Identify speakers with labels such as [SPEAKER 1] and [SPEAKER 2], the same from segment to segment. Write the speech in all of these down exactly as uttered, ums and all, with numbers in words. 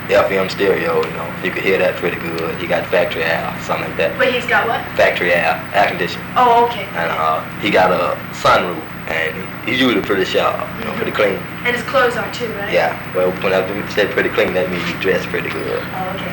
[SPEAKER 1] F M stereo, you know. You could hear that pretty good. He got factory air, something like that.
[SPEAKER 2] Wait, he's got what?
[SPEAKER 1] Factory air, air conditioning.
[SPEAKER 2] Oh, okay.
[SPEAKER 1] And uh, he got a sunroof, and he's usually pretty sharp, you know, pretty clean.
[SPEAKER 2] And his clothes are too, right?
[SPEAKER 1] Yeah. Well, when I say pretty clean, that means he dressed pretty good.
[SPEAKER 2] Oh, okay.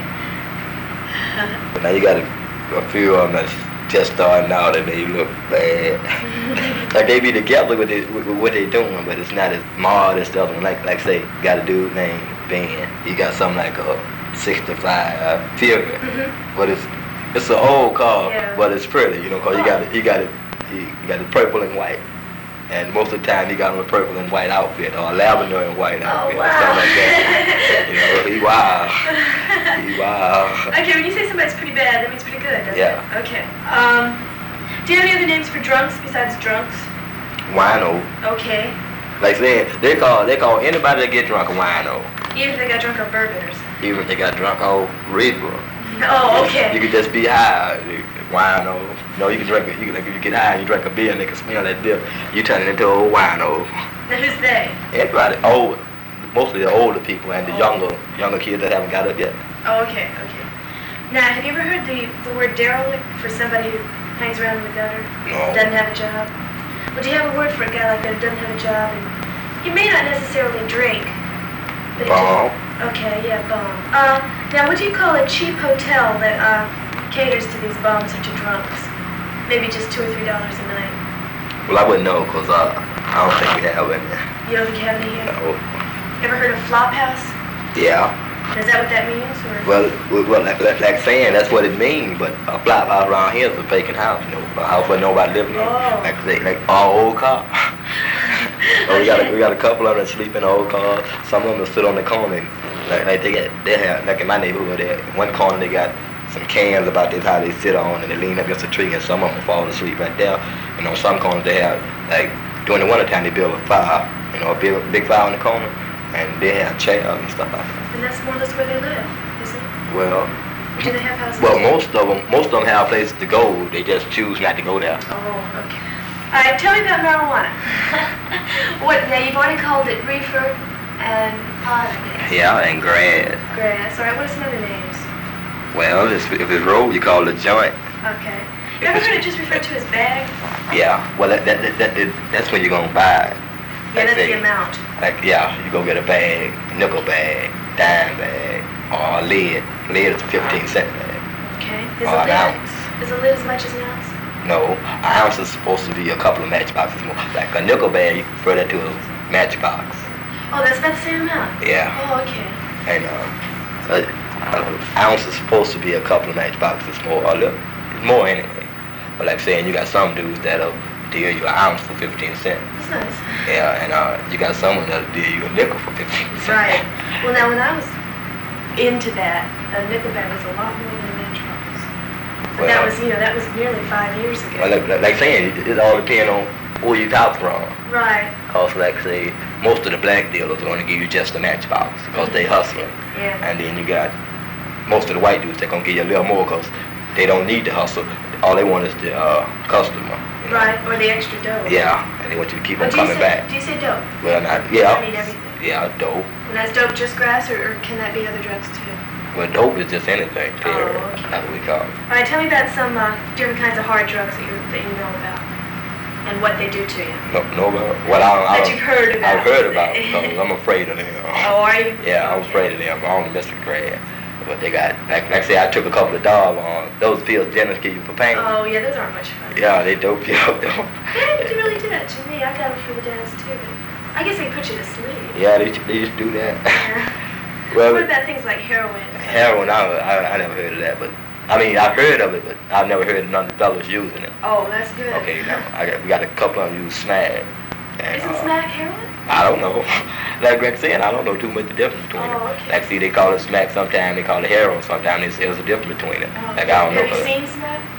[SPEAKER 1] But now you got a, a few of them that's just starting out and they look bad. Like they be together with, it, with, with what they doing, but it's not as mild as the other one. Like, like say, got a dude named Ben. He got something like a sixty-five uh, Fury, mm-hmm. but it's it's an old car,
[SPEAKER 2] yeah.
[SPEAKER 1] but it's pretty, you know, cause he got it, he got it, he, he got it purple and white. And most of the time he got on a purple and white outfit or a lavender and white outfit
[SPEAKER 2] oh, wow.
[SPEAKER 1] or something like that. You know, he wild. He wild.
[SPEAKER 2] Okay, when you say somebody's pretty bad, that means pretty good, doesn't
[SPEAKER 1] yeah.
[SPEAKER 2] it? Okay. Um, do you have any other names for drunks besides drunks?
[SPEAKER 1] Wino.
[SPEAKER 2] Okay.
[SPEAKER 1] Like saying, they call they call anybody that get drunk a wino.
[SPEAKER 2] Even if they got drunk on bourbon or something.
[SPEAKER 1] Even if they got drunk on reefer.
[SPEAKER 2] Oh, okay.
[SPEAKER 1] You could just be high. Wino. You know, you can drink it. You can, like, if you get high and you drink a beer and they can smell that beer, you turn it into a wino.
[SPEAKER 2] Now who's they?
[SPEAKER 1] Everybody, old, mostly the older people and the
[SPEAKER 2] oh.
[SPEAKER 1] younger younger kids that haven't got up yet.
[SPEAKER 2] Oh, okay, okay. Now, have you ever heard the, the word derelict for somebody who hangs around in the gutter?
[SPEAKER 1] No.
[SPEAKER 2] Doesn't have a job? Well, do you have a word for a guy like that who doesn't have a job? And he may not necessarily drink. But
[SPEAKER 1] Bomb.
[SPEAKER 2] Okay, yeah, bomb. Uh, now, what do you call a cheap hotel that uh, caters to these bums or to drunks? Maybe just two or three dollars a night.
[SPEAKER 1] Well, I wouldn't know, cause uh, I don't think we have any.
[SPEAKER 2] You don't think you have any here?
[SPEAKER 1] No.
[SPEAKER 2] Ever heard of flop house?
[SPEAKER 1] Yeah.
[SPEAKER 2] Is that what that means? Or?
[SPEAKER 1] Well, well, like, like, like saying that's what it means, but a flop house around here is a vacant house, you know, a house where nobody living in.
[SPEAKER 2] Oh.
[SPEAKER 1] Like, they, like all old cars. Well, we got a, we got a couple of them that sleep in old cars. Some of them will sit on the corner. And, like, like they got, they have, like in my neighborhood, there, one corner they got some cans about this how they sit on, and they lean up against a tree, and some of them fall asleep right there. You know, some corners they have, like during the winter time they build a fire, you know, a big big fire in the corner, and they have chairs and stuff like that.
[SPEAKER 2] And that's more or less where they live, isn't it?
[SPEAKER 1] Well.
[SPEAKER 2] Do they have houses?
[SPEAKER 1] Well, most of them, most of them have places to go. They just choose not to go there.
[SPEAKER 2] Oh, okay. All right, tell me about marijuana. What, now you've already called it reefer and pot, I guess.
[SPEAKER 1] Yeah, and grass.
[SPEAKER 2] Grass. All right, what are some other names?
[SPEAKER 1] Well, if it's, if it's rolled, you call it a joint.
[SPEAKER 2] Okay. You ever heard it just referred to as bag?
[SPEAKER 1] Yeah. Well, that, that, that, that, that's when you're going to buy it.
[SPEAKER 2] Yeah,
[SPEAKER 1] like
[SPEAKER 2] that's
[SPEAKER 1] they,
[SPEAKER 2] the amount.
[SPEAKER 1] Like, yeah, you go get a bag, nickel bag, dime bag, or a lid. Lid is a fifteen cent bag.
[SPEAKER 2] Okay. Is
[SPEAKER 1] Or
[SPEAKER 2] a
[SPEAKER 1] an
[SPEAKER 2] lid,
[SPEAKER 1] ounce.
[SPEAKER 2] is a lid as much as an ounce?
[SPEAKER 1] No, an ounce is supposed to be a couple of matchboxes more. Like a nickel bag, you refer that to a matchbox.
[SPEAKER 2] Oh, that's about the same amount?
[SPEAKER 1] Yeah.
[SPEAKER 2] Oh, okay.
[SPEAKER 1] And uh, an ounce is supposed to be a couple of matchboxes more, or a little, more anyway. But like saying, you got some dudes that'll deal you an ounce for fifteen cents.
[SPEAKER 2] That's nice.
[SPEAKER 1] Yeah, and uh, you got someone that'll deal you a nickel for fifteen cents.
[SPEAKER 2] Right. Well, now when I was into that, a nickel bag was a lot more than a matchbox. But
[SPEAKER 1] Well,
[SPEAKER 2] that was, you know, that was nearly five years ago.
[SPEAKER 1] Well, like, like saying, it, it all depends on who you talk from.
[SPEAKER 2] Right.
[SPEAKER 1] Cause like say, most of the black dealers are gonna give you just a matchbox, cause they hustling.
[SPEAKER 2] Yeah.
[SPEAKER 1] And then you got most of the white dudes, they're gonna give you a little more, cause they don't need to hustle. All they want is the uh, customer. You know?
[SPEAKER 2] Right, or the extra dough.
[SPEAKER 1] Yeah, and they want you to keep
[SPEAKER 2] Oh,
[SPEAKER 1] on
[SPEAKER 2] do you
[SPEAKER 1] coming
[SPEAKER 2] say,
[SPEAKER 1] back.
[SPEAKER 2] Do you say dope?
[SPEAKER 1] Well, not yeah.
[SPEAKER 2] I mean everything.
[SPEAKER 1] Yeah, dope.
[SPEAKER 2] And that's dope just grass, or, or can that be other drugs too?
[SPEAKER 1] Well, dope is just anything. Period.
[SPEAKER 2] Oh, okay.
[SPEAKER 1] That's what we call it.
[SPEAKER 2] All right, tell me about some uh, different kinds of hard drugs that you that you know about, and what they do to you.
[SPEAKER 1] No, no, about well, I don't. I
[SPEAKER 2] That
[SPEAKER 1] don't
[SPEAKER 2] you've heard about.
[SPEAKER 1] I've heard about it. Cause I'm afraid of them.
[SPEAKER 2] Oh, are you?
[SPEAKER 1] Yeah, I'm
[SPEAKER 2] Okay.
[SPEAKER 1] afraid of them. I only mess with grass. But they got, like, like I say, I took a couple of dogs on those pills dentists give you for pain.
[SPEAKER 2] Oh, yeah, those aren't much fun.
[SPEAKER 1] Yeah, they dope you up though.
[SPEAKER 2] Yeah, you really do that to me. I got them for the dentist too. I guess they put you to sleep.
[SPEAKER 1] Yeah, they, they just do that.
[SPEAKER 2] Yeah.
[SPEAKER 1] Well,
[SPEAKER 2] What about things like heroin?
[SPEAKER 1] heroin, I, I, I never heard of that, but I mean, I've heard of it, but I've never heard of none of the fellas using it.
[SPEAKER 2] Oh, that's good.
[SPEAKER 1] Okay, now I got, we got a couple of them use smack. And,
[SPEAKER 2] Isn't
[SPEAKER 1] uh,
[SPEAKER 2] smack heroin?
[SPEAKER 1] I don't know. Like Greg said, I don't know too much the difference between
[SPEAKER 2] Oh,
[SPEAKER 1] them.
[SPEAKER 2] okay.
[SPEAKER 1] Like, see, they call it smack sometimes, they call it heroin sometimes. There's, there's a difference between it.
[SPEAKER 2] Oh,
[SPEAKER 1] Like, I don't know.
[SPEAKER 2] Have you
[SPEAKER 1] but-
[SPEAKER 2] seen smack?